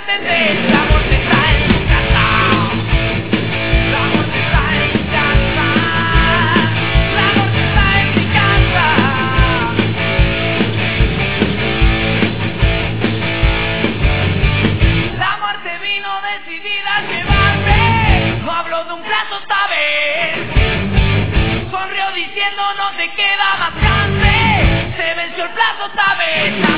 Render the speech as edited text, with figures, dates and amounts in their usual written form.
atender. La muerte está en tu casa. La muerte está en tu casa. La muerte está en mi casa. La muerte vino decidida a llevarme. No hablo de un plazo esta vez. Sonrió diciendo no te queda más chance. Se venció el plazo esta vez.